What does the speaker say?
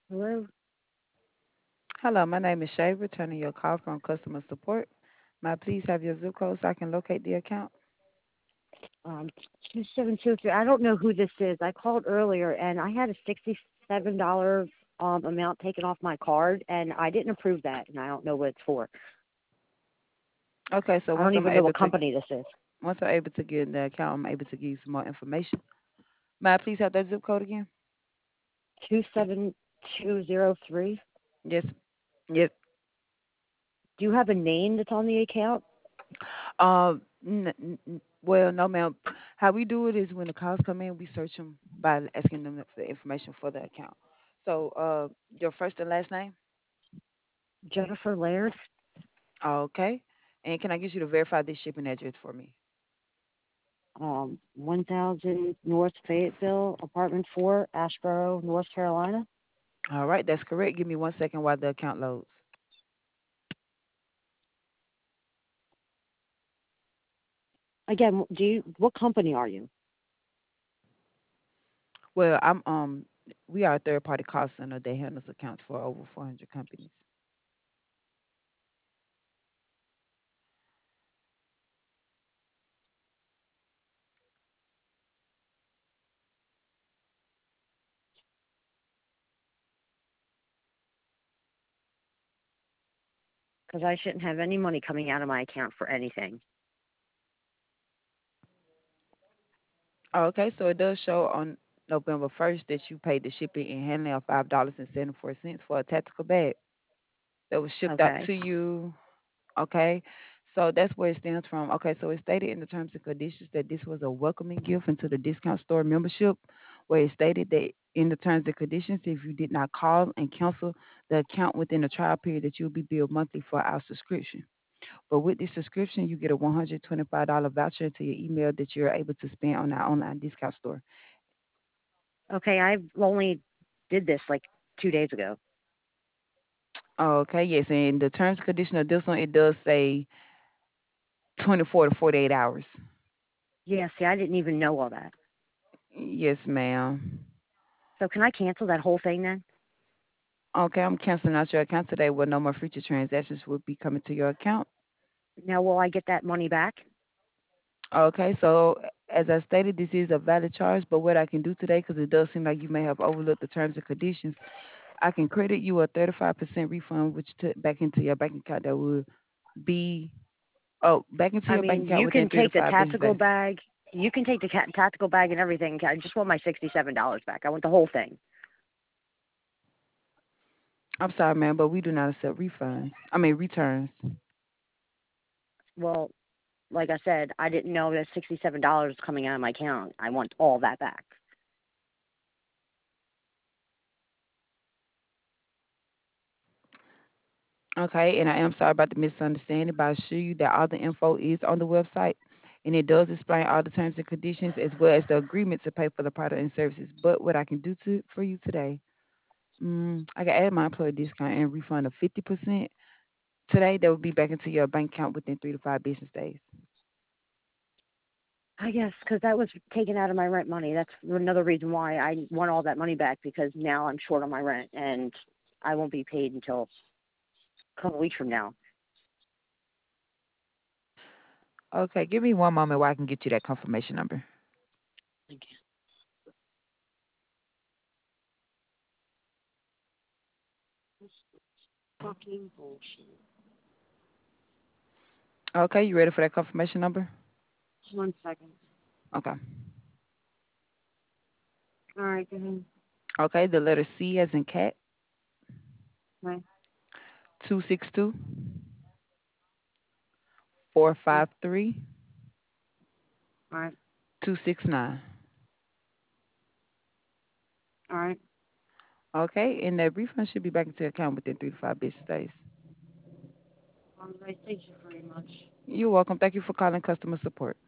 Hello. Hello, my name is Shay, returning your call from customer support. May I please have your zip code so I can locate the account? Um, 2723. I don't know who this is. I called earlier and I had a $67 amount taken off my card and I didn't approve that and I don't know what it's for. Okay, so I don't even know what company this is. once I'm able to get in the account, I'm able to give you some more information. May I please have that zip code again? 27203. Yes, yes. Do you have a name that's on the account? Well, no, ma'am. How we do it is when the calls come in, we search them by asking them for the information for the account. So, your first and last name? Jennifer Laird, Okay. And can I get you to verify this shipping address for me? 1000 North Fayetteville, apartment 4, Asheboro, North Carolina. All right, that's correct. Give me 1 second while the account loads. Again, what company are you? Well, we are a third party call center that handles accounts for over 400 companies. Because I shouldn't have any money coming out of my account for anything. Okay, so it does show on November 1st that you paid the shipping and handling of $5.74 for a tactical bag that was shipped out Okay. to you. Okay, so that's where it stems from. Okay, so it stated in the terms and conditions that this was a welcoming gift into the discount store membership, where it stated that in the terms and conditions, if you did not call and cancel the account within the trial period, that you'll be billed monthly for our subscription. But with this subscription, you get a $125 voucher into your email that you're able to spend on our online discount store. Okay, I only did this like 2 days ago. Okay, yes, and the terms and conditions of this one, it does say 24 to 48 hours. Yeah, see, I didn't even know all that. Yes, ma'am. So can I cancel that whole thing then? Okay, I'm canceling out your account today where no more future transactions will be coming to your account. Now, will I get that money back? Okay, so as I stated, this is a valid charge, but what I can do today, because it does seem like you may have overlooked the terms and conditions, I can credit you a 35% refund, which took back into your bank account that would be, back into I your bank mean, account you within can three to take the five business tactical days. bag. You can take the tactical bag and everything. I just want my $67 back. I want the whole thing. I'm sorry, ma'am, but we do not accept refunds. I mean, returns. Well, like I said, I didn't know that $67 coming out of my account. I want all that back. Okay, and I am sorry about the misunderstanding, but I assure you that all the info is on the website and it does explain all the terms and conditions as well as the agreement to pay for the product and services. But what I can do for you today, I can add my employee discount and refund of 50% today. That will be back into your bank account within 3 to 5 business days. I guess because that was taken out of my rent money. That's another reason why I want all that money back because now I'm short on my rent and I won't be paid until a couple weeks from now. Okay, give me one moment while I can get you that confirmation number. Thank you. Fucking bullshit. Okay, you ready for that confirmation number? 1 second. Okay. All right, go ahead. Okay, the letter C as in cat, Right. 262 453 All right. 269. All right. Okay, and that refund should be back into your account within 3 to 5 business days. All right. Thank you very much. You're welcome. Thank you for calling customer support.